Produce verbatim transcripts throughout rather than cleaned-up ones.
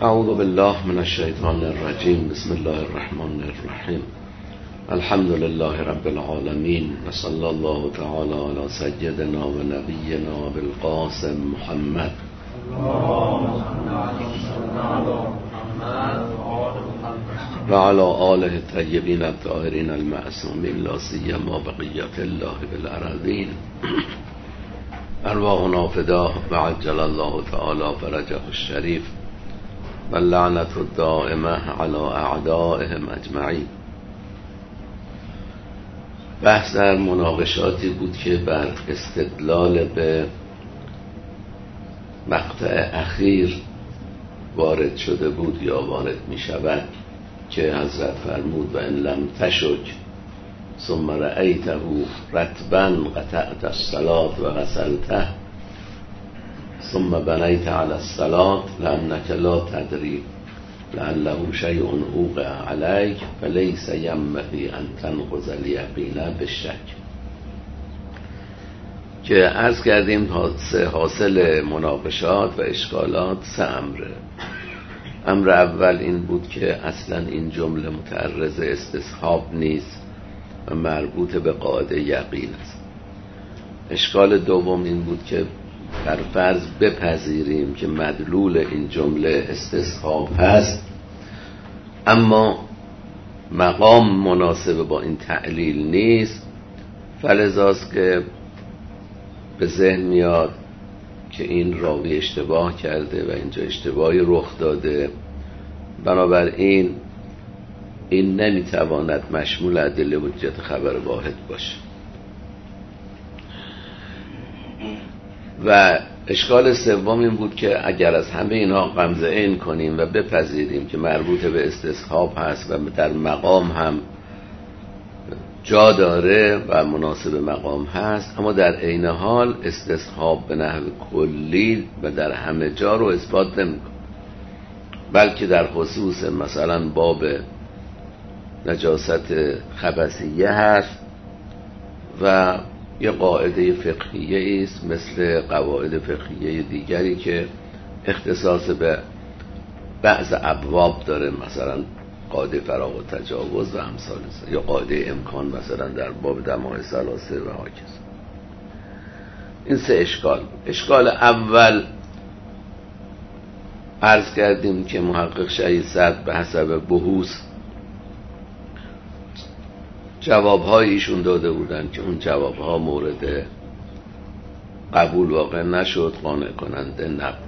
اعوذ بالله من الشیطان الرجیم. بسم الله الرحمن الرحیم. الحمد لله رب العالمین و صلی الله تعالی علی سیدنا و نبینا بالقاسم محمد و علی آله الطیبین الطاهرین المعصومین لا سیما بقیة الله بالارضین. ارواحنا فداه و عجل الله تعالی فرجه الشریف و لعنت الدائمه علی اعدائهم اجمعین. بحث در مناقشاتی بود که بر استدلال به مقطع اخیر وارد شده بود یا وارد می شود که حضرت فرمود و ان لم تشک ثم رأیته رطبا قطعت الصلاة و غسلته ثم بنیت علی الصلاة لأنك لا تدری لعله شیء وقع علیک فلیس ینبغی ان تنقض الیقین بالشک. که عرض کردیم حاصل مناقشات و اشکالات سه امره. امر اول این بود که اصلا این جمله متعرض استصحاب نیست و مربوط به قاعده یقین است. اشکال دوم این بود که بر فرض بپذیریم که مدلول این جمله استصحاب هست، اما مقام مناسب با این تعلیل نیست، فلذاست که به ذهن میاد که این راوی اشتباه کرده و اینجا اشتباهی رخ داده، بنابراین این نمیتواند مشمول ادله حجت خبر واحد باشه. و اشکال سوم این بود که اگر از همه اینها غمزه این کنیم و بپذیریم که مربوط به استصحاب هست و در مقام هم جا داره و مناسب مقام هست، اما در عین حال استصحاب به نحو کلی و در همه جا رو اثبات نمی‌کنه، بلکه در خصوص مثلا باب نجاست خبثیه هست و یه قاعده فقهیه است مثل قواعد فقهیه دیگری که اختصاص به بعض ابواب داره، مثلا قاعده فراغ و تجاوز و امثال است، یا قاعده امکان مثلا در باب دماء ثلاثه و هاکذا. این سه اشکال. اشکال اول عرض کردیم که محقق شهید صدر به حسب بحوث جواب‌های ایشون داده بودن که اون جواب‌ها مورد قبول واقع نشد، قانع کننده نبود.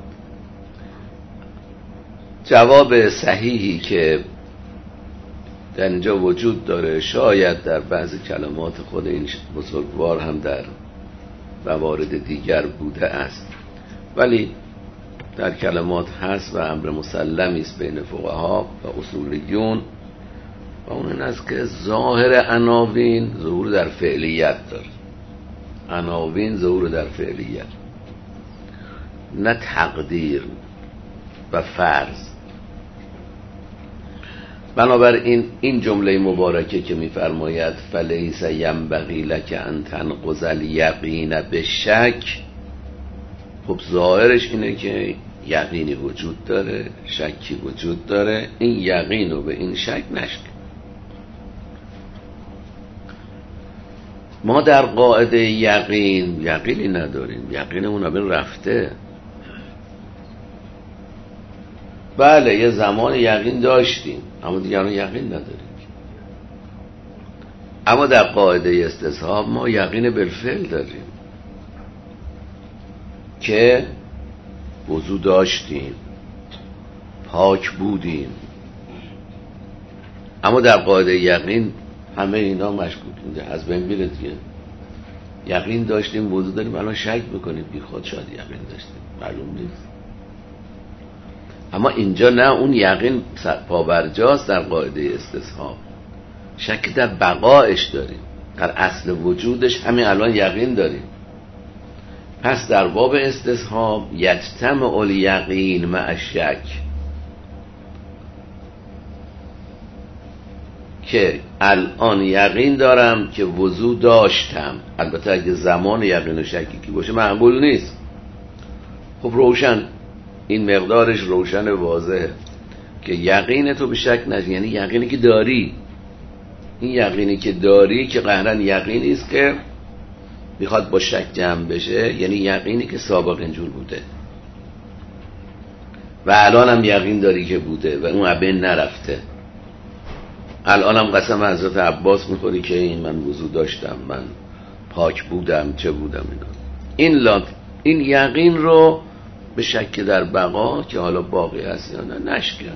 جواب صحیحی که در اینجا وجود داره، شاید در بعض کلمات خود این بزرگوار هم در موارد دیگر بوده است، ولی در کلمات هست و امر مسلمی است بین فقها و اصولیون، و اون این است که ظاهر عناوین ظهور در فعلیت داره. عناوین ظهور در فعلیت، نه تقدیر و فرض. بنابراین این جمله مبارکه که می‌فرماید فلیس ینبغی لک ان تنقض الیقین بالشک، خب ظاهرش اینه که یقینی وجود داره، شکی وجود داره، این یقین رو به این شک نشکن. ما در قاعده یقین یقینی نداریم، یقینمون همین رفته. بله یه زمان یقین داشتیم اما دیگه الان یقین نداریم. اما در قاعده استصحاب ما یقین بالفعل داریم که وضو داشتیم، پاک بودیم. اما در قاعده یقین همه اینا مشکوکه، از بین میره دیگه. یقین داشتیم، وضو داریم، الان شک میکنیم بی خود شاید یقین داشتیم، معلوم نیست. اما اینجا نه، اون یقین پابرجاست. در قاعده استصحاب شک در بقایش داریم، در اصل وجودش همین الان یقین داریم. پس در باب استصحاب یجتمع الیقین مع الشک، که الان یقین دارم که وضو داشتم. البته اگه زمان یقین و شکی که باشه معقول نیست. خب روشن این مقدارش روشن واضحه که یقین تو به شک نشه، یعنی یقینی که داری. این یقینی که داری که قهرا یقینی است که میخواد با شک جمع بشه، یعنی یقینی که سابق اینجور بوده و الان هم یقین داری که بوده و اون ابن نرفته. الان هم قسم حضرت عباس میخوری که این من وضو داشتم، من پاک بودم، چه بودم اینا. این لات این یقین رو به شک در بقا که حالا باقی هست یا نه نشکن.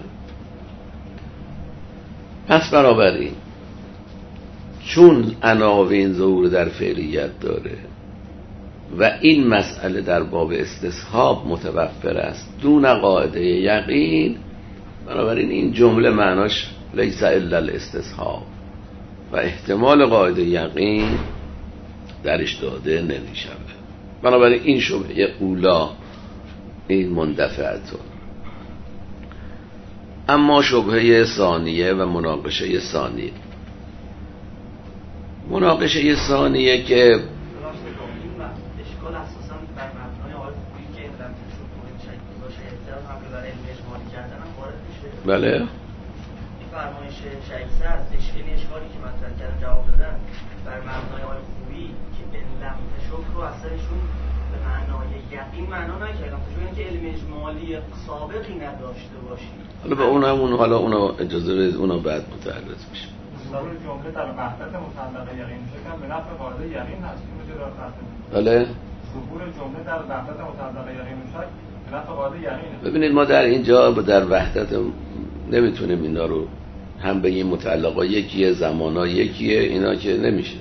پس بنابراین چون عناوین ظهور در فعلیت داره و این مسئله در باب استصحاب متوفر است دون قاعده یقین، بنابراین این جمله معناش لیس الا الاستصحاب و احتمال قاعده یقین درش داده نمیشه. بنابراین این شبهه اولا این مندفعتون. اما شبهه ثانیه و مناقشه ثانیه مناقشه ثانیه که اشکال اساساً بر مبنای آقای خویی که علم تشکر شک باشه احترام حمله بر علم اجمالی کردن هم وارد میشه. بله این فرمایش شایسته است. اشکالی اشکالی که مطرح کردن جواب دادن بر مبنای آقای خویی که علم تشکر رو اثرشون به معنای یقین معنا نکردن، چون که علم اجمالی سابقی نداشته باشی. حالا به اونم اون حالا اونا اجازه بدید اونا بعد متعرض میشه. ظهور جمله در وحدت مطلقه یقین شکن به نفع قاعده یقین هست. اینو چرا فرض؟ بله ظهور جمله در وحدت مطلقه یقین شک به نفع قاعده یقینه. ببینید ما در اینجا در وحدت نمیتونیم اینا رو هم بگیم متعلقا یکیه، زمانا یکیه، اینا که نمیشه،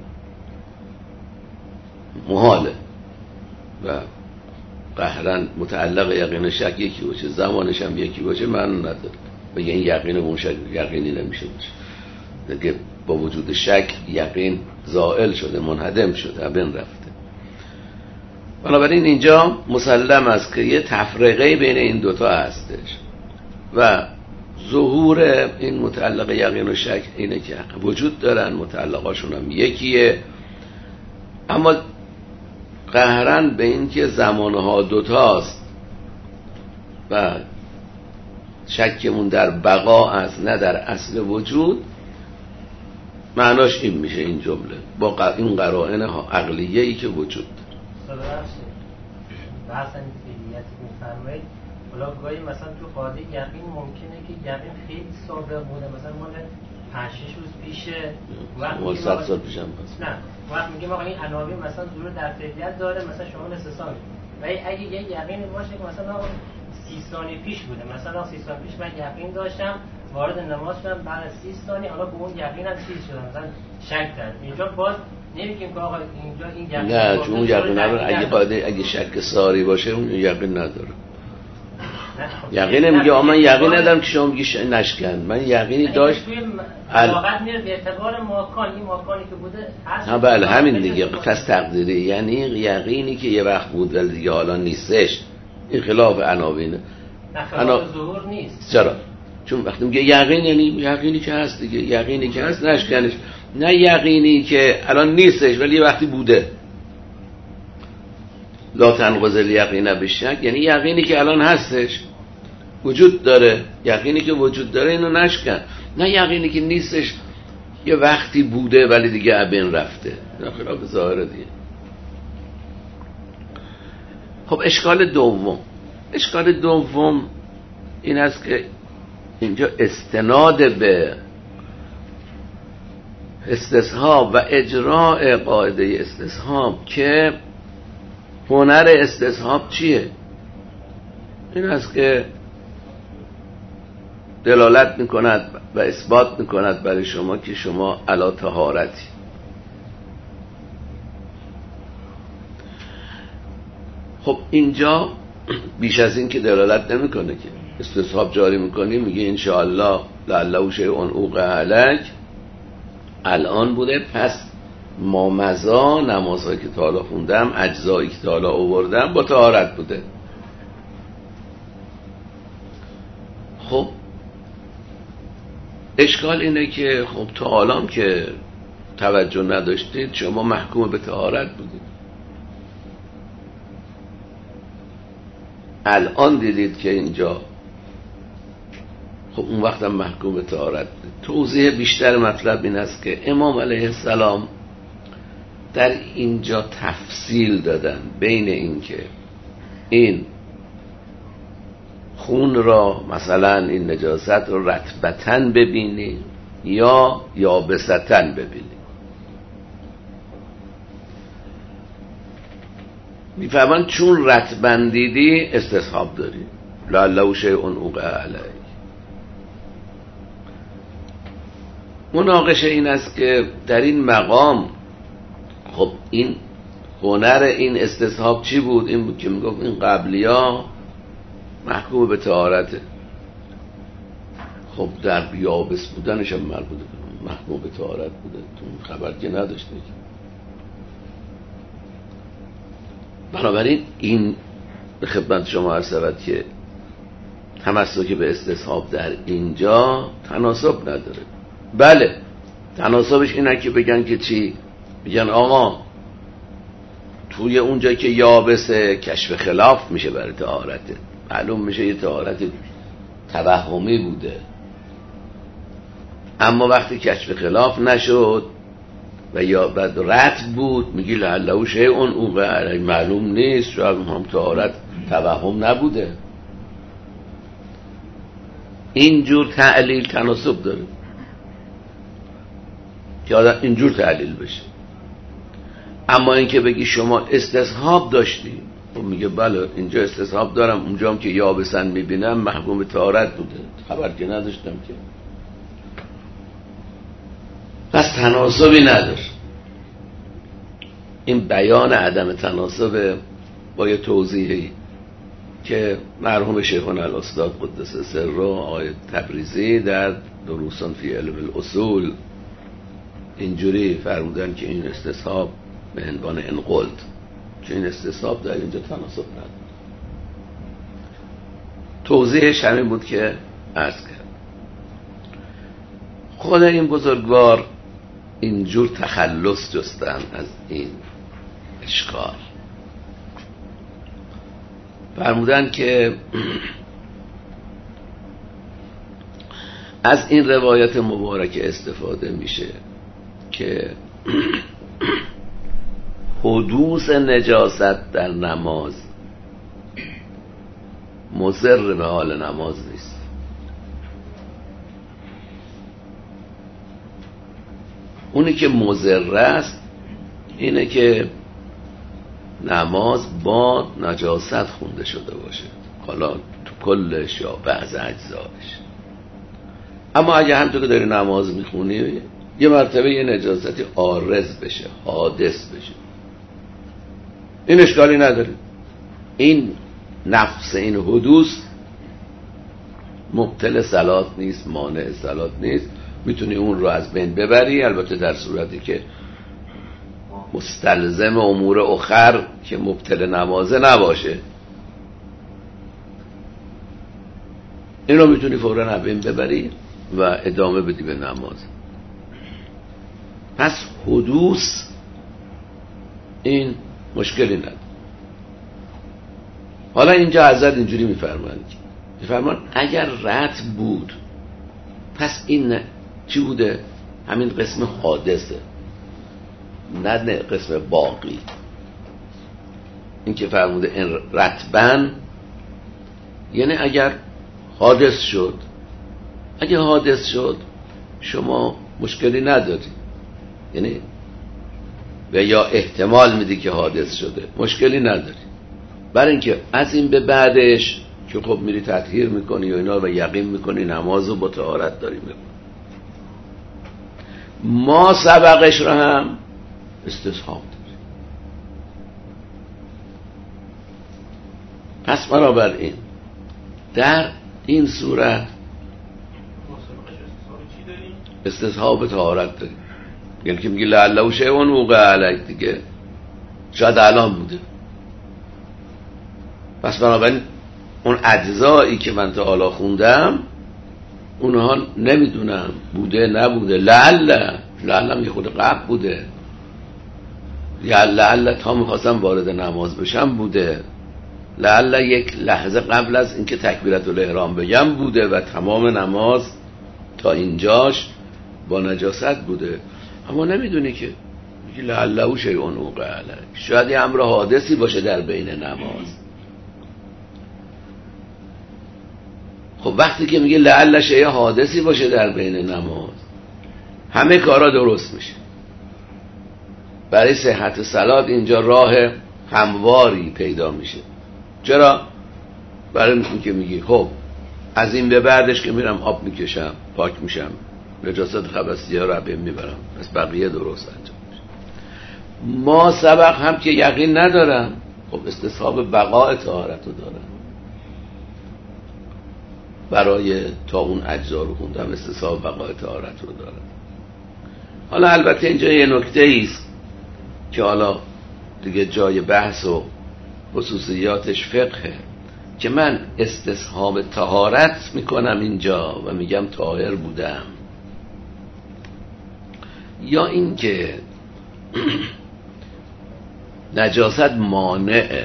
محاله و قهرن متعلق یقین شک یکی باشه زمانش هم یکی باشه معنی نداره. بگه این یقین اون شک یقینی نمیشه باشه دیگه. با وجود شک یقین زائل شده، منهدم شده، ابن رفته. بنابراین اینجا مسلم است که یه تفرقه بین این دوتا هستش و ظهور این متعلق یقین و شک اینه که وجود دارن، متعلقاشون هم یکیه، اما قهرن به این که زمانها دوتاست و شکمون در بقا است نه در اصل وجود، معناش این میشه این جمله با این قرائن عقلیه ای که وجود داره. بحث این فعلیتی که میفرمایید حالا گاهی مثلا تو قاعده یقین ممکنه که یقین خیلی سابق بوده، مثلا مال پنج شش روز پیشه، وقتی صد سال پیشم پس نه وقت میگیم آقا این عناوین مثلا ظهور در فعلیت داره، مثلا شامل سه سال، ولی اگه یه یقینی باشه که مثلا سی ثانیه پیش بوده، مثلا سی ثانیه پیش من یقین داشتم وارد نماز شدم، بعد از سی ثانیه حالا به اون یقینم چیز شدم مثلا شک کرد، اینجا باز نمیگیم که آقا اینجا این یقین نه، چون اون یقین نداره. اگه قاعده اگه شک ساری باشه اون یقین نداره. یقین میگه آ من یقین ندارم که شما میگی نشکن، من یقینی داشت واقعا میره به اعتبار ماکان، این ماکانی که بوده هست. ها بله همین دیگه پس تقدیری، یعنی یقینی که یه وقت بود ولی دیگه حالا نیستش، این خلاف عناوینه. انا ظهور نیست. چرا؟ چون وقتی میگه یقین یعنی یقینی که هست دیگه، یقینی که هست نشکنش، نه یقینی که الان نیستش ولی یه وقتی بوده. لا تنقض الیقین بالشک، یعنی یقینی که الان هستش وجود داره، یقینی که وجود داره اینو نشکن، نه یقینی که نیستش یه وقتی بوده ولی دیگه ابن رفته، نه خلاف ظاهره دیگه. خب اشکال دوم اشکال دوم این است که اینجا استناد به استصحاب و اجراء قاعده استصحاب که هنر استصحاب چیه؟ این است که دلالت میکند و اثبات میکند برای شما که شما علی طهارتی. خب اینجا بیش از این که دلالت نمیکنه که استصحاب جاری میکنی میگه انشاءالله لعله شیء اوقع علک الان بوده، پس ما مزا نمازهایی که تا حالا خوندم اجزایی که تا حالا آوردم با طهارت بوده. خب اشکال اینه که خب تا حالا که توجه نداشتید شما محکوم به طهارت بودید. الان دیدید که اینجا خب اون وقت هم محکوم به طهارت بود. توضیح بیشتر مطلب این است که امام علیه السلام در اینجا تفصیل دادن بین این که این خون را مثلا این نجاست رو رطبتاً ببینی یا یابستاً ببینی. میفهمن چون رطباً دیدی استصحاب داری، لعله شیء اوقع علیه. مناقشه این است که در این مقام خب این هنر این استصحاب چی بود؟ این بود که میگفت این قبلیا محکوم به طهارته. خب در یابس بودنش هم مربوطه محکوم به طهارت بوده، تو خبر که نداشته. بنابراین این به خدمت شما عرض شود که تمسک به استصحاب در اینجا تناسب نداره. بله تناسبش اینه که بگن که چی؟ بگن آقا توی اونجا که یابسه کشف خلاف میشه برای طهارته، معلوم میشه یه طهارت توهمی بوده، اما وقتی کشف خلاف نشد و یا بعد رد بود میگی لعله شیء اوقع علیه، معلوم نیست، شاید هم طهارت توهم نبوده. اینجور تعلیل تناسب داره که آدم اینجور تعلیل بشه. اما اینکه بگی شما استصحاب داشتی، خب میگه بله اینجا استصحاب دارم، اونجا هم که یابسن میبینم محکوم به طهارت بوده، خبر که نداشتم که. پس تناسبی نداره. این بیان عدم تناسب با یه توضیحی که مرحوم شیخنا الاستاد قدس سره آقای تبریزی در دروسان فی علم الاصول اینجوری فرمودن که این استصحاب به عنوان انقلد، که این استصحاب در اینجا تناسب نداره. توضیحش همین بود که عرض کرد. خود این بزرگوار اینجور تخلص جستن از این اشکال، فرمودن که از این روایت مبارک استفاده میشه که حدوث نجاست در نماز مضر به حال نماز نیست. اونی که مضر است اینه که نماز با نجاست خونده شده باشه، حالا تو کلش یا بعض اجزایش. اما اگه همونطور که داری نماز میخونی یه مرتبه یه نجاستی عارض بشه، حادث بشه، این اشکالی نداره. این نفس این حدوث مبطل صلات نیست، مانع صلات نیست، میتونی اون رو از بین ببری، البته در صورتی که مستلزم امور اخر که مبطل نمازه نباشه. این رو میتونی فوراً از بین ببری و ادامه بدی به نماز. پس حدوث این مشکلی نداره. حالا اینجا حضرت اینجوری میفرمایند میفرمایند اگر رد بود پس این چی بوده؟ همین قسم حادثه، نه قسم باقی. این که فرموده این رتبن یعنی اگر حادث شد، اگه حادث شد شما مشکلی نداری، یعنی و یا احتمال میدی که حادث شده، مشکلی نداری. برای اینکه از این به بعدش که خب میری تطهیر میکنی و اینا و یقین میکنی نمازو با طهارت داری میکنی، ما سبقش رو هم استصحاب داری. پس بنابراین در این صورت استصحاب طهارت داری، یعنی که میگی لعله شیء اوقع علیه دیگه، شاید الان بوده. پس بنابراین اون اجزایی که من تا حالا خوندم اونها نمیدونم بوده نبوده، لعله لعله یه خود قبل بوده، یا لعله تا میخواستم وارد نماز بشم بوده، لعل یک لحظه قبل از اینکه تکبیرت الاحرام بگم بوده و تمام نماز تا اینجاش با نجاست بوده، اما نمیدونی که میگه لعله شیء وقع علیه، شاید یه امر حادثی باشه در بین نماز. خب وقتی که میگه لعل شیء حادثی باشه در بین نماز، همه کارا درست میشه. برای صحت صلات اینجا راه همواری پیدا میشه. چرا؟ برای این که میگی خب از این به بعدش که میرم آب میکشم، پاک میشم، نجاست خبثی ها رو بهم میبرم، پس بقیه درست انجام میشه. ما سبق هم که یقین ندارم، خب استصحاب بقاء طهارت رو دارم، برای تا اون اجزا رو خوندم استصحاب بقاء طهارت رو دارم. حالا البته اینجا یه نکته ایست که حالا دیگه جای بحث و خصوصیاتش فقهه، که من استصحاب طهارت میکنم اینجا و میگم طاهر بودم، یا اینکه نجاست مانعه.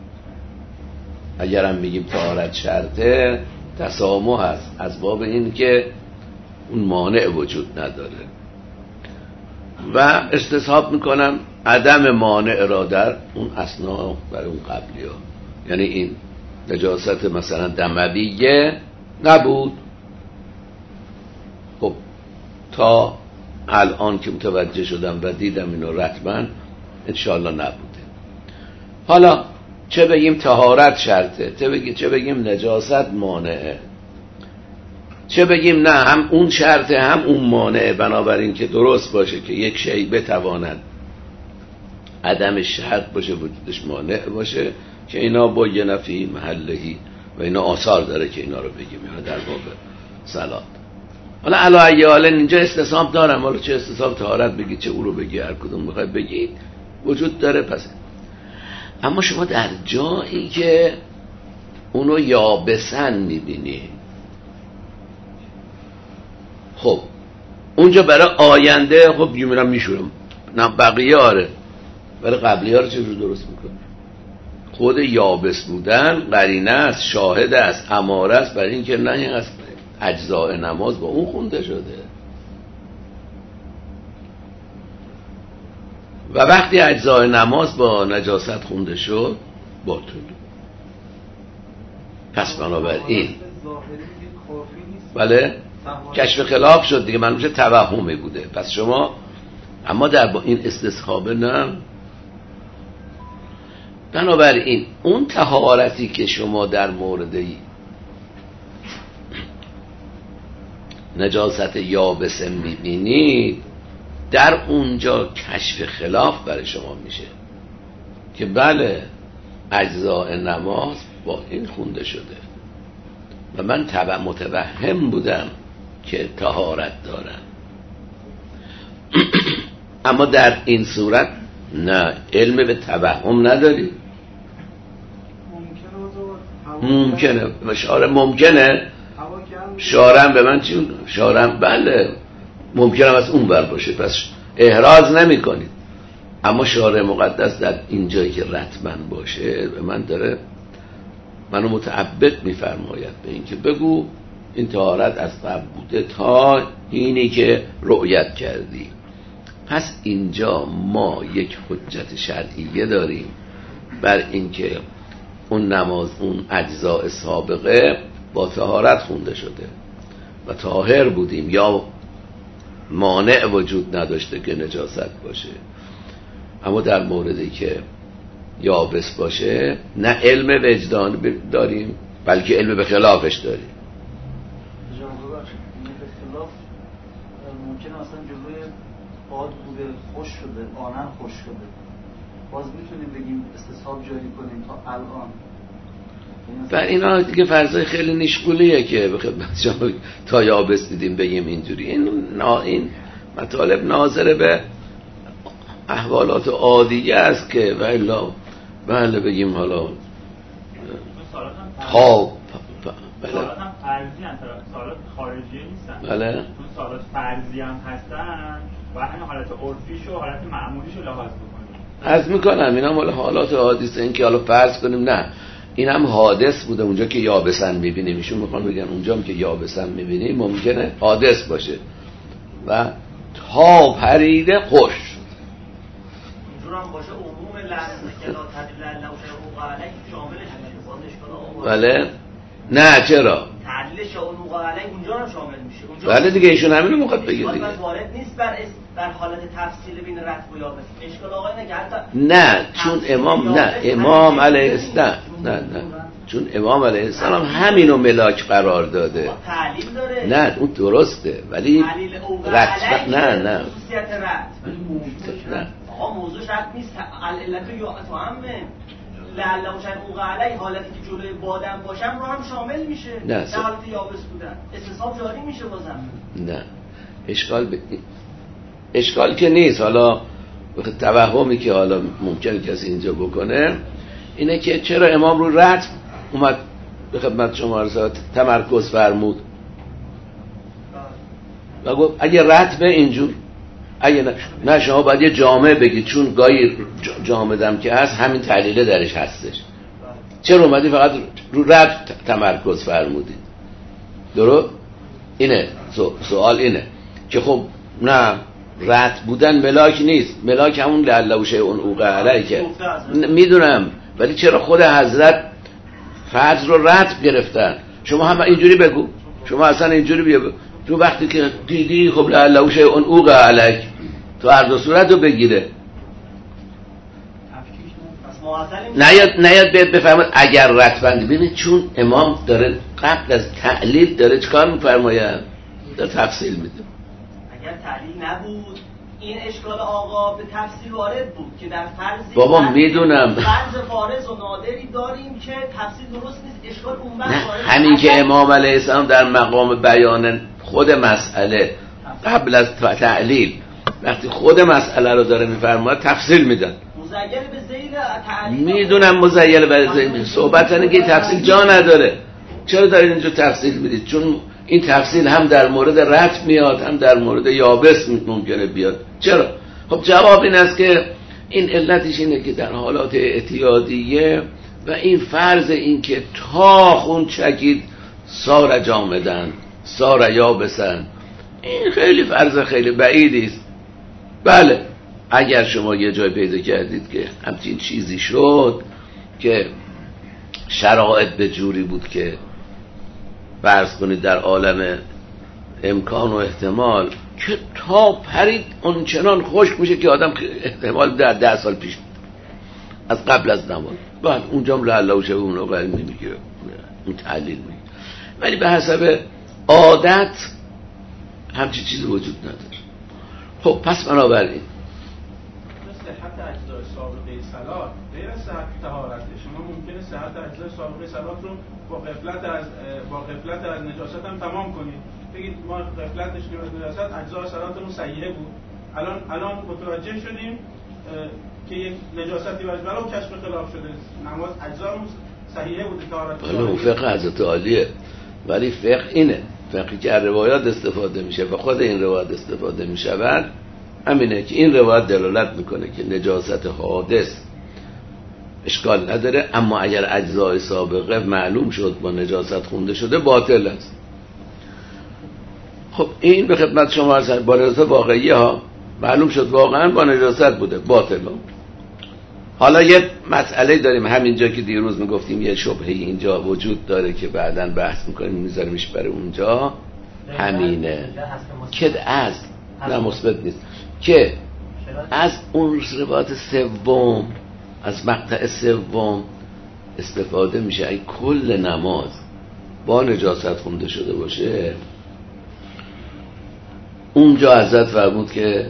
اگرم میگیم طهارت شرطه، تسامح هست از باب این که اون مانع وجود نداره، و استصحاب میکنم عدم مانع را در اون اثناء برای اون قبلی ها. یعنی این نجاست مثلا دمویه نبود، خب تا الان که متوجه شدم و دیدم اینو رتبا انشاءالله نبوده. حالا چه بگیم طهارت شرطه، چه بگیم, چه بگیم نجاست مانعه، چه بگیم نه هم اون شرطه هم اون مانعه، بنابراین که درست باشه که یک شیء بتواند عدم شرط باشه وجودش مانع باشه، که اینا با یه نفی محلهی و اینا آثار داره که اینا رو بگیم یا در باب صلات. حالا علی حال اینجا استصحاب دارم، حالا چه استصحاب طهارت بگی چه او رو بگی، هر کدوم میخوای بگید وجود داره. پس اما شما در جایی که اونو یابسن میبینی، خب اونجا برای آینده خب میرم میشورم، نه بقیه آره، برای قبلی ها رو چجور درست میکنه؟ خود یابس بودن قرینه است، شاهد است، اماره است برای این که نه این اجزاء نماز با اون خونده شده. و وقتی اجزاء نماز با نجاست خونده شد باطل. پس بنابراین بله کشف خلاف شد دیگه، من میشه توهمی بوده. پس شما اما در با این استصحابه نه. بنابراین اون طهارتی که شما در مورد نجاست یابسه میبینید، در اونجا کشف خلاف برای شما میشه که بله اجزاء نماز با این خونده شده و من تبع متوهم بودم که طهارت دارم. اما در این صورت نه، علم به توهم نداری. ممکنه مشاره ممکنه شارم به من چی؟ شارم بله ممکنه از اون بر باشه، پس احراز نمی کنید. اما شارع مقدس در این جایی که رتبن باشه به من داره منو متعبد میفرماید به این که بگو این طهارت از قبل بوده تا اینی که رؤیت کردی. پس اینجا ما یک حجت شرعیه داریم بر این که اون نماز اون اجزاء سابقه با طهارت خونده شده و طاهر بودیم، یا مانع وجود نداشته که نجاست باشه. اما در موردی که یابس باشه نه علم وجدان داریم بلکه علم به خلافش داریم. ممکنه اصلا جلوی باد بوده خوش شده، آنن خوش شده، باز میتونیم بگیم استصحاب جاری کنیم تا الان. و اینا دیگه فرضای خیلی نشکولیه که به خدمت شما تا یابس دیدیم بگیم اینجوری. این نا این مطالب ناظر به احوالات عادیه است که والا بله بگیم حالا خواب بله سوالات هم فرضی هستن، سوالات خارجی نیستن. بله اون سوالات فرضی هم هستن و همین حالت عرفیش و حالت معمولیش رو لحاظ بکنیم. عرض میکنم اینا مال حالات عادی است. این که حالا فرض کنیم نه این هم حادث بوده. اونجا که یابسن میبینیم، ایشون میخوان بگن اونجا هم که یابسن میبینیم ممکنه حادث باشه و تا پریده خوش اونجور هم باشه عموم لحظه که لا تدل لو شروع علیه شاملش میشه. باز اشکال آقا بله نه چرا تعلیل شروع علیه اونجا هم شامل میشه. بله دیگه ایشون همین رو میخواد بگه دیگه. وارد نیست بر در حالت تفصیل بین رتب و یابس. اشکال آقا اینه که حتی نه چون امام نه امام علیه السلام نه نه چون امام علیه السلام همینو ملاک قرار داده. تعلیل داره نه اون درسته ولی رتب نه نه خصوصیت رتب نه آقا موضوع شرط نیست. علت یا تو همه لعله شن اوقع علی حالتی که جلوی بادم باشم رو هم شامل میشه. نه در حالت یابس بودن استصحاب جاری میشه بازم. نه اشکال ب... اشکال که نیست. حالا توهمی که حالا ممکن کسی اینجا بکنه اینه که چرا امام رو رتب اومد به خدمت شما رسالت تمرکز فرمود و گفت اگه رتب اینجور اگه نه, نه شما باید یه جامعه بگید چون گاهی جامعه که هست همین تعلیله درش هستش. چرا اومدی فقط رو رتب تمرکز فرمودید؟ درست؟ اینه سوال اینه که خب نه رتب بودن ملاک نیست. ملاک همون لعله شیء اوقع علیه که میدونم ولی چرا خود حضرت فرض رو رتب گرفتن؟ شما هم اینجوری بگو. شما اصلا اینجوری بیا تو وقتی که دیدی خب لعله شیء اوقع علیه تو هر دو صورت رو بگیره. نیاد نیاد بهت بفهمد اگر رتبندی ببینید چون امام داره قبل از تعلیل داره چکار میفرماید؟ داره تفصیل میده. اگر تعلیل نبود این اشکال آقا به تفصیل وارد بود که در فرض بابا میدونم فرض فارض و نادری داریم که تفصیل درست نیست. اشکال اون وقت وارد همین که امام علیه السلام در مقام بیان خود مسئله قبل از تعلیل وقتی خود مسئله رو داره میفرماید تفصیل میدن. مزیل به ذیل تعلیل میدونم مزیل به ذیل صحبت اینه که تفصیل جا نداره. چرا دارید اینجا تفصیل میدید؟ چون این تفصیل هم در مورد رتب میاد هم در مورد یابس ممکنه بیاد. چرا؟ خب جواب این است که این علتش اینه که در حالات اعتیادیه و این فرض این که تا خون چکید سار جامدن سار یابسن این خیلی فرض خیلی بعیدی است. بله اگر شما یه جای پیدا کردید که همچین چیزی شد که شرایط به جوری بود که فرض کنید در عالم امکان و احتمال که تا پرید اون چنان خشک میشه که آدم احتمال در ده سال پیش بود از قبل از نماز بعد اونجا هم لعله شیء اون رو نمیگه اون تعلیل میگه. ولی به حسب عادت همچین چیزی وجود نداره. خب پس بنابراین صحت اجزای سابقه صلات غیر از صحت طهارت شما ممکنه صحت اجزای سابقه صلات رو با غفلت از با غفلت از نجاست هم تمام کنید. بگید ما غفلت داشتیم از نجاست اجزای صلاتمون صحیحه بود. الان الان متوجه شدیم که یک نجاستی وجه برای کشف خلاف شده. نماز اجزامون صحیحه بود طهارت. حالا اون فقه حضرت عالیه ولی فقه اینه فقهی که روایات استفاده میشه و خود این روایات استفاده میشود همینه که این روایت دلالت میکنه که نجاست حادث اشکال نداره اما اگر اجزای سابقه معلوم شد با نجاست خونده شده باطل است. خب این به خدمت شما عرض با نجاست واقعی ها معلوم شد واقعا با نجاست بوده باطل. حالا یه مسئله داریم همینجا که دیروز میگفتیم یه شبهه اینجا وجود داره که بعداً بحث میکنیم میذاریمش برای اونجا همینه که از نه مثبت نیست که از اون روایت سوم از مقطع سوم استفاده میشه ای کل نماز با نجاست خونده شده باشه اونجا حضرت فرمود که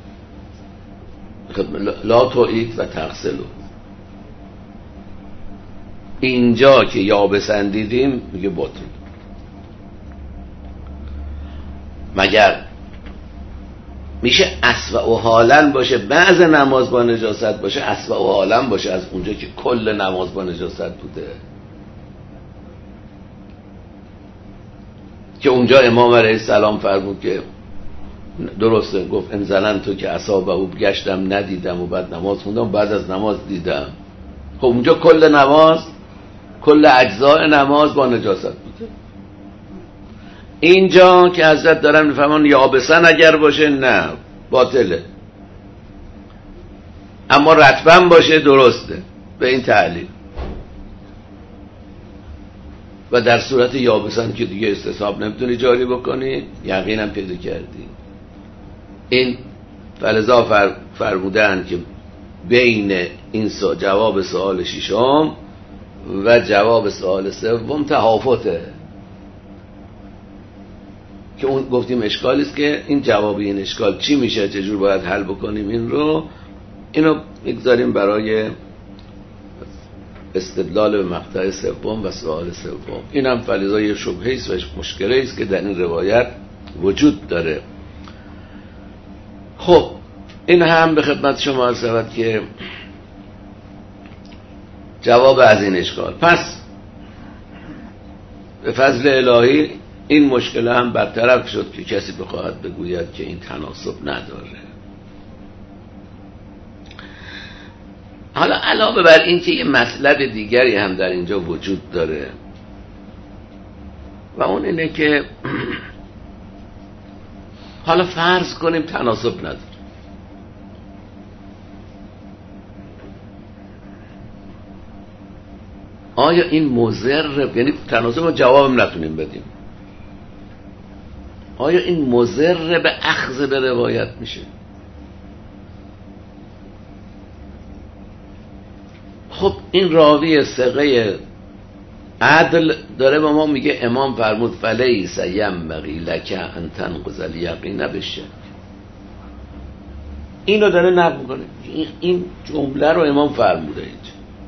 لا تعید و تغسلو. اینجا که یابسن دیدیم میگه باطل مگر میشه اسوأ و حالن باشه بعض نماز با نجاست باشه اسوأ و حالن باشه از اونجا که کل نماز با نجاست بوده که اونجا امام علیه السلام فرمود که درسته گفت انزلن تو که اصابه و گشتم ندیدم و بعد نماز خوندم بعد از نماز دیدم. خب اونجا کل نماز کل اجزاء نماز با نجاست بوده. اینجا که حضرت دارن میفهمن یابسن اگر باشه نه باطله، اما رطبن باشه درسته به این تعلیل. و در صورت یابسن که دیگه استصحاب نمیتونی جاری بکنی، یقینم پیدا کردی. این فلذا فر فرمودن که بین این سا جواب سوال ششم و جواب سوال سوم تهافته، که اون گفتیم اشکالی است که این جواب این اشکال چی میشه، چجور باید حل بکنیم این رو، اینو میگذاریم برای استدلال به مقطع سوم و سوال سوم. این هم فلذا یه شبهه است و مشکلی است که در این روایت وجود داره. خب این هم به خدمت شما عرض شود که جواب از این اشکال. پس به فضل الهی این مشکل هم برطرف شد که کسی بخواهد بگوید که این تناسب نداره. حالا علاوه بر این که یه مطلب دیگری هم در اینجا وجود داره و اون اینه که حالا فرض کنیم تناسب نداره، آیا این مضر، یعنی تناسب رو جواب نتونیم بدیم، آیا این مضر به اخذ به روایت میشه؟ خب این راوی ثقه عدل داره به ما میگه امام فرمود فلیس ینبغی لک ان تنقض الیقین بشه، اینو داره نقل میکنه، این جمله رو امام فرموده اینجا.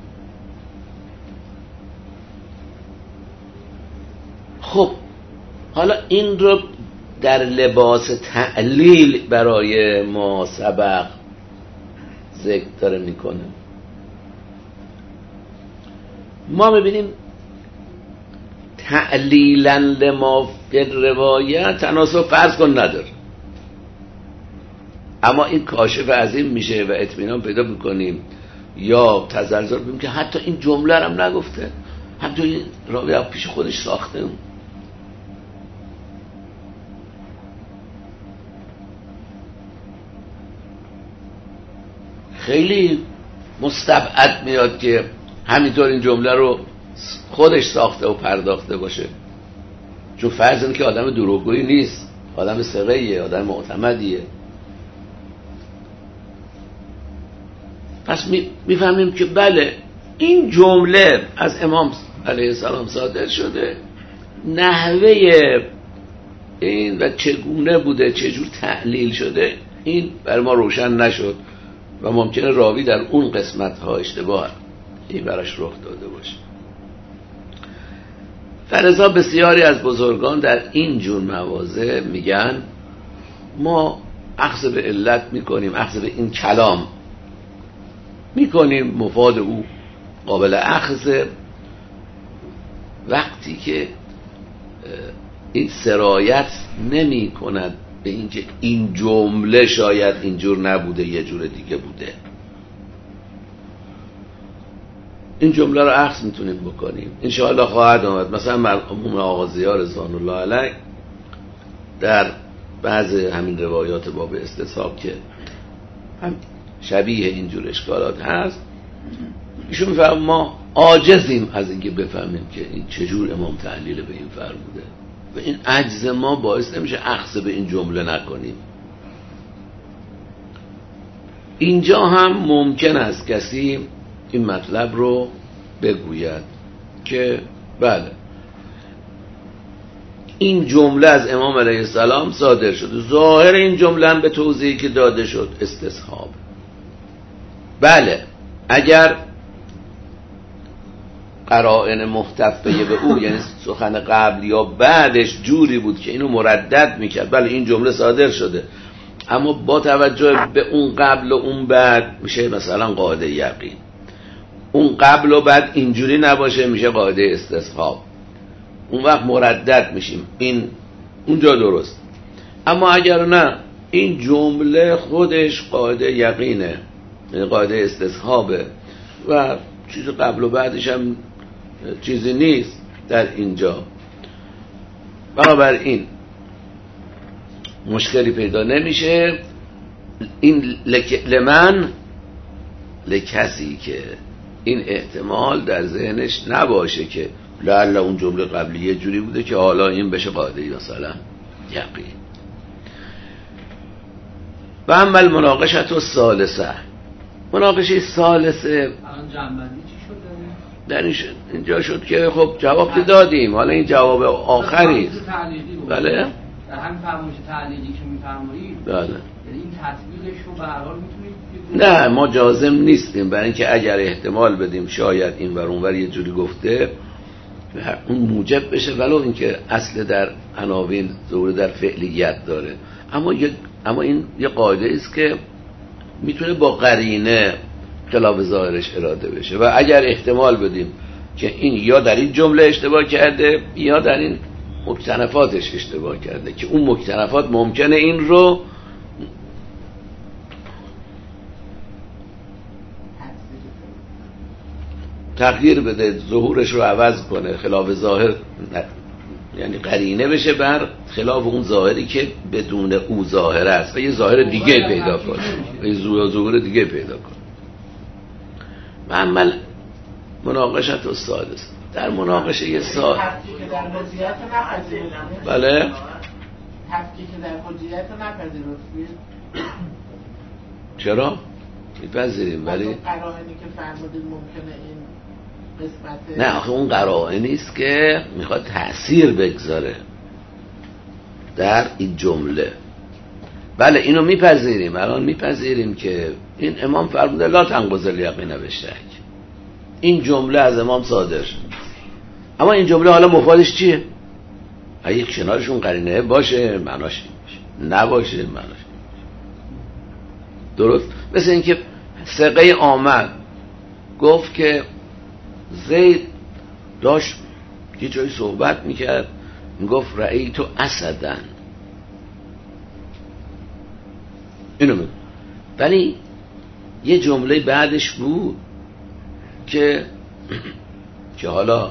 خب حالا این رو در لباس تعلیل برای ما سبق ذکر داره میکنه. ما میبینیم تعلیلا لما فی الروایت تناسب فرض کن نداره، اما این کاشف عظیم میشه و اطمینان پیدا میکنیم یا تزلزل بیم که حتی این جمله رو هم نگفته، حتی این راوی پیش خودش ساخته. خیلی مستبعد میاد که همینطور این جمله رو خودش ساخته و پرداخته باشه، چون فرض اینه که آدم دروغگویی نیست، آدم ثقه‌ایه، آدم معتمدیه. پس میفهمیم که بله این جمله از امام علیه السلام صادر شده، نحوه این و چگونه بوده، چجور تعلیل شده، این بر ما روشن نشد و ممکنه راوی در اون قسمت ها اشتباه این براش رخ داده باشه. فلذا بسیاری از بزرگان در این جور مواضع میگن ما اخذ به علت میکنیم، اخذ به این کلام میکنیم، مفاد او قابل اخذ وقتی که این سرایت نمی کند به اینکه این جمله شاید اینجور نبوده یه جور دیگه بوده. این جمله رو اخذ میتونیم بکنیم، انشاءالله خواهد آمد. مثلا مرحوم آقا ضیا رضوان الله علیه در بعض همین روایات باب استصحاب که هم شبیه اینجور اشکالات هست، ایشون میفهم ما عاجزیم از اینکه بفهمیم که این چجور امام تعلیل به این فرموده و این عجز ما باعث نمیشه اخذ به این جمله نکنیم. اینجا هم ممکن است کسی این مطلب رو بگوید که بله این جمله از امام علیه السلام صادر شده، ظاهر این جمله هم به توضیحی که داده شد استصحاب. بله اگر قرائن محتفه به او یعنی سخن قبل یا بعدش جوری بود که اینو مردد میکرد، بله این جمله صادر شده، اما با توجه به اون قبل و اون بعد میشه مثلا قاعده یقین، اون قبل و بعد اینجوری نباشه میشه قاعده استصحاب، اون وقت مردد میشیم، این اونجا درست. اما اگر نه این جمله خودش قاعده یقینه، یعنی قاعده استصحابه و چیز قبل و بعدش هم چیزی نیست در اینجا. بنابراین مشکلی پیدا نمیشه. این لک... لمن لکسی که این احتمال در ذهنش نباشه که لعل اون جمله قبلی یه جوری بوده که حالا این بشه قاعده مثلا یقین. و اما المناقشة الثالثه، مناقشه ثالثه الان جنبندی چی شد در اینجا شد که خب جواب دادیم، حالا این جواب آخری. بله در همین فرمایش تعلیقی که می‌فرمایید، بله، یعنی این تطبیقش رو به هر حال می‌تونید. نه ما جازم نیستیم، برای اینکه اگر احتمال بدیم شاید این ور اون ور یه جوری گفته اون موجب بشه، ولو اینکه اصل در عناوین ظهور در فعلیت داره. اما یه اما این یه قاعده است که میتونه با قرینه خلاف ظاهرش اراده بشه و اگر احتمال بدیم که این یا در این جمله اشتباه کرده یا در این مکتنفاتش اشتباه کرده که اون مکتنفات ممکنه این رو تغییر بده، ظهورش رو عوض کنه، خلاف ظاهر یعنی قرینه بشه بر خلاف اون ظاهری که بدون او ظاهر است و یه ظاهر دیگه پیدا کنه و یه ظهور دیگه پیدا کنه. معمل مناقشت السادس، در مناقشه یه سال بله تفکیک در حجیت نپذیرفتید. چرا؟ میپذیریم ولی قرائنی که فرمودید ممکنه این قسمت نه آخه اون قرائنی است که میخواد تأثیر بگذاره در این جمله. بله اینو میپذیریم، الان میپذیریم که این امام فرموده لا تنقض الیقین بالشک، این جمله از امام صادر شد، اما این جمله حالا مفادش چیه؟ اگه کنارشون قرینه باشه معناش این باشه، نباشه معناش این باشه. درست؟ مثل اینکه ثقه آمد گفت که زید داشت یه جایی صحبت میکرد میگفت رأیت اسدن، اینو میگفت، ولی یه جمله بعدش بود که که حالا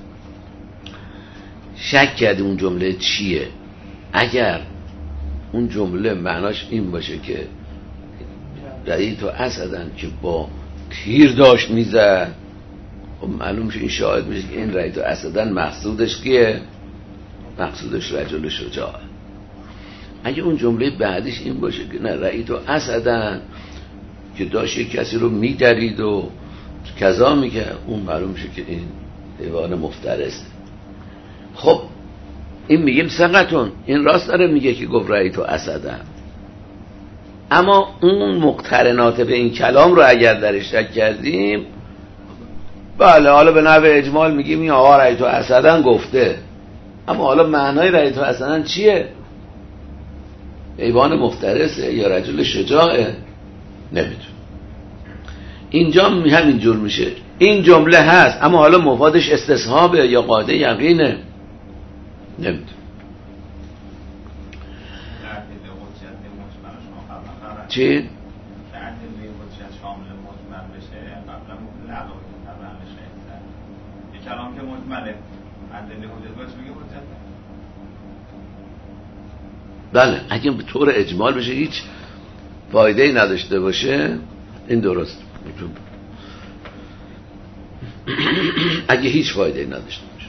شک کرد اون جمله چیه. اگر اون جمله معناش این باشه که رأیت اسدن که با تیر داشت میزد، خب معلوم شه این شاهد میشه که این رأیت اسدن مقصودش کیه؟ مقصودش رجل شجاعه. اگه اون جمله بعدش این باشه که نه رأیت اسدن که داشت یک کسی رو میدرید و کذا میگه، اون معلوم شه که این حیوان مفترسه. خب این میگیم ثقتون، این راست داره میگه که گفت رأیت اسدن، اما اون مقترنات به این کلام رو اگر درش شک کردیم، بله حالا به نحو اجمال میگیم این آقا رأیت اسدن گفته، اما حالا معنای رأیت اسدن چیه؟ حیوان مفترسه یا رجل شجاعه؟ نمیدون. اینجا همین جور میشه، این جمله هست اما حالا مفادش استصحابه یا قاعده یقینه؟ نمیدون. چی؟ کلام که مجمله ادله حجت باشه میگه حجت. بله اگه به طور اجمال بشه هیچ فایده‌ای نداشته باشه این درست. اگه هیچ فایده‌ای نداشته باشه،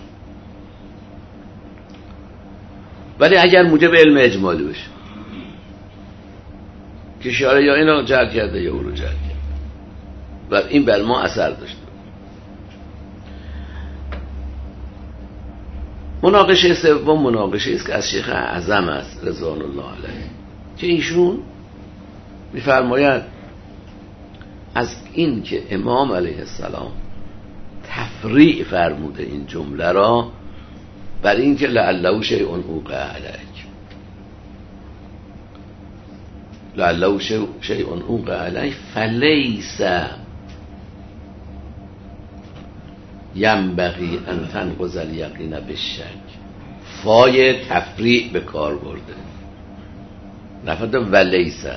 ولی اگر موجب علم اجمالی باشه که شارع یا اینو جعل کرده یا اون رو جعل کرده و این بر ما اثر داشته. مناقشه سوم مناقشه است که از شیخ اعظم است رضوان الله علیه که ایشون می‌فرماید از این که امام علیه السلام تفریع فرموده این جمله را برای این که لعله شیء اوقع علیک، لعله شیء اوقع علیک فلیس ینبغی ان تنقض الیقین بالشک، فای تفریع به کار برده، نفرده ولیسه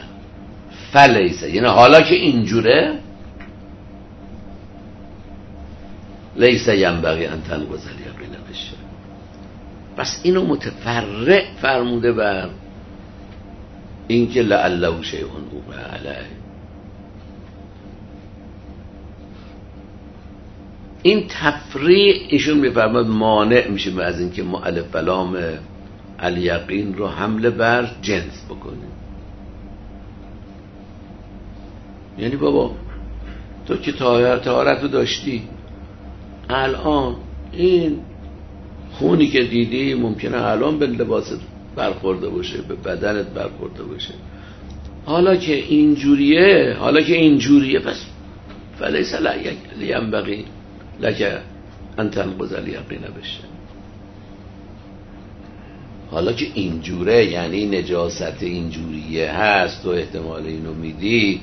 فلیسه، یعنی حالا که اینجوره لیس ینبغی ان تنقض الیقین بشه. بس اینو متفرع فرموده بر این که لعله شیء وقع علیه. این تفریع ایشون میفرماد مانع میشه از این که ما الف و لام الیقین رو حمله بر جنس بکنیم. یعنی بابا تو که طهارت رو داشتی، الان این خونی که دیدی ممکنه الان به لباست برخورده باشه، به بدنت برخورده باشه، حالا که اینجوریه حالا که اینجوریه پس فلیس ینبغی لک ان تنقض الیقین بشه. حالا که اینجوره یعنی نجاست اینجوریه هست و احتمال اینو میدی،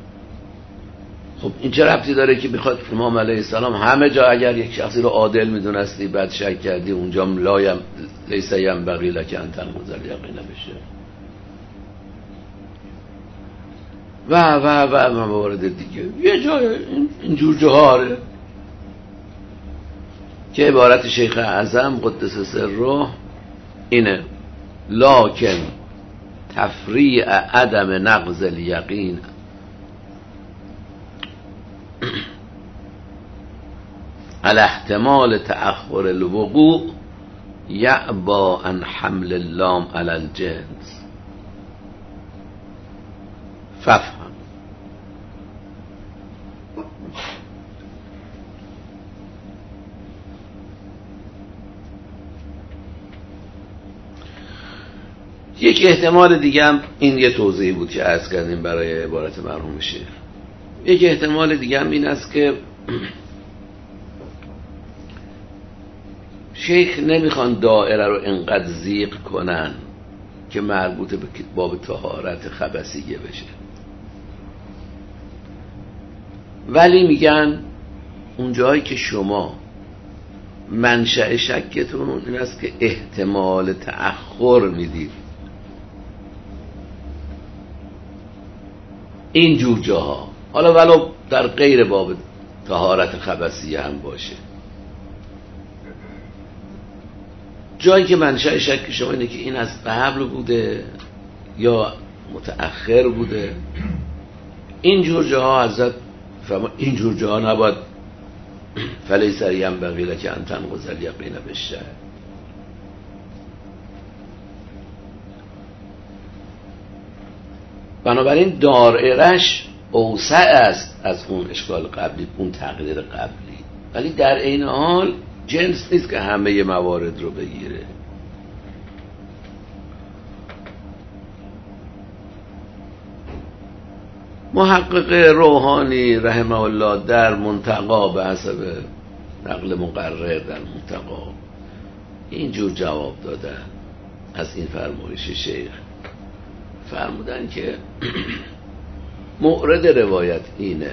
خب این چه ربطی داره که بخواد امام علیه السلام همه جا اگر یک شخصی رو عادل میدونستی بعد شک کردی اونجا لایم لیس ینبغی لک ان تنقض الیقین بشه و و و موارد دیگه. یه جای اینجور جهاره که عبارت شیخ اعظم قدس سره اینه: لکن تفریع عدم نقض الیقین علی احتمال تأخر الوقوع یعبا عن حمل اللام علی الجنس ففهم. یک احتمال دیگه هم این یه توضیحی بود که عرض کردیم برای عبارت مرحوم شیخ. یک احتمال دیگه هم این است که شیخ نمیخوان دائره رو انقدر ضیق کنن که مربوط به باب طهارت خبثیه بشه، ولی میگن اون جایی که شما منشأ شکتون این است که احتمال تأخر میدید، این جور جاها، حالا ولو در غیر باب طهارت خبثیه هم باشه، جایی که منشأ شک شما اینه که این از قبل بوده یا متأخر بوده، این جور جاها حضرت فرما این جور جاها نباید فلیس ینبغی لک ان تنقض الیقین بشه. بنابراین دائره‌اش اوسع است از اون اشکال قبلی، اون تقدیر قبلی، ولی در این حال جنس نیست که همه موارد رو بگیره. محقق روحانی رحمه الله در منتقا به حسب نقل مقرر در منتقا اینجور جواب دادن از این فرمایش شیخ. فرمودن که مورد روایت اینه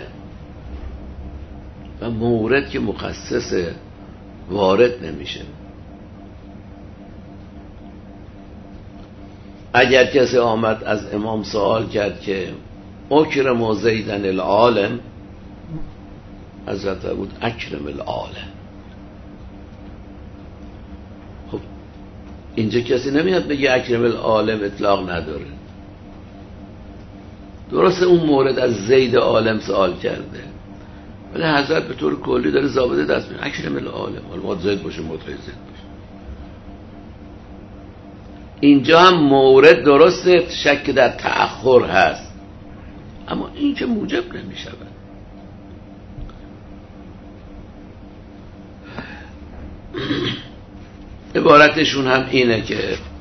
و مورد که مخصص وارد نمیشه. اگر کسی آمد از امام سوال کرد که اکرم زیدن العالم، حضرت بود اکرم العالم. خب اینجا کسی نمیاد بگه اکرم العالم اطلاق نداره. درسته اون مورد از زید عالم سوال کرده، ولی حضرت به طور کلی داره ضابطه دست میده اکرم العالم، حالا زید باشه مطلق زید باشه. اینجا هم مورد درسته شک در تأخر هست، اما این که موجب نمیشه. عبارتشون هم اینه که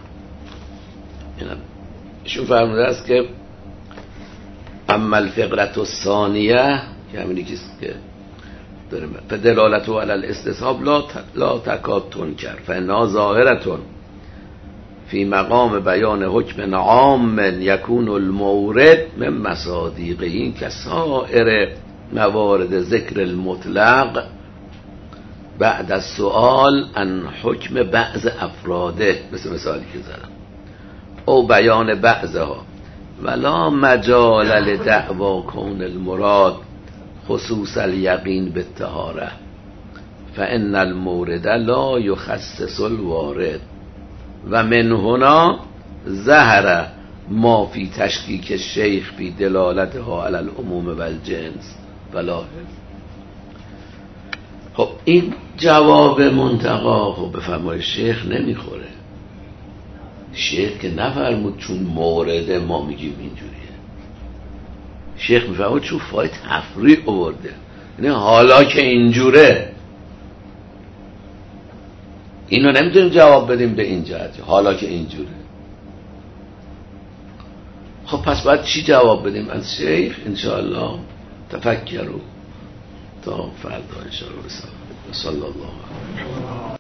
ایشون فرموده است که اما الفقرة الثانیه که همینی که داریم فدلالته علی الاستصحاب لا لا تکاد تنکر فانها ظاهرة فی مقام بیان حکم عام یکون المورد من مصادیقه این که سائر موارد ذکر المطلق بعد از سؤال عن حکم بعض افراده، مثل مثالی که زدم، او بیان بعضها ولا مجال لدعوا کون المراد خصوص الیقین بالطهاره فان المورد لا یخصص الوارد و من هنا ظهر ما فی تشکیک الشیخ فی دلالتها علی العموم و الجنس بلاحظ. خب این جواب منتقا خب به فرمای شیخ نمیخوره. شیخ که نفرمود چون مورد ما میگیم اینجوریه، شیخ میفرمود چون فای تفریع آورده، یعنی حالا که اینجوره. اینو نمیتونیم جواب بدیم به این جهت حالا که اینجوره. خب پس باید چی جواب بدیم از شیخ؟ انشاءالله تفکروا تا فردا انشاءالله. صلی الله علیه و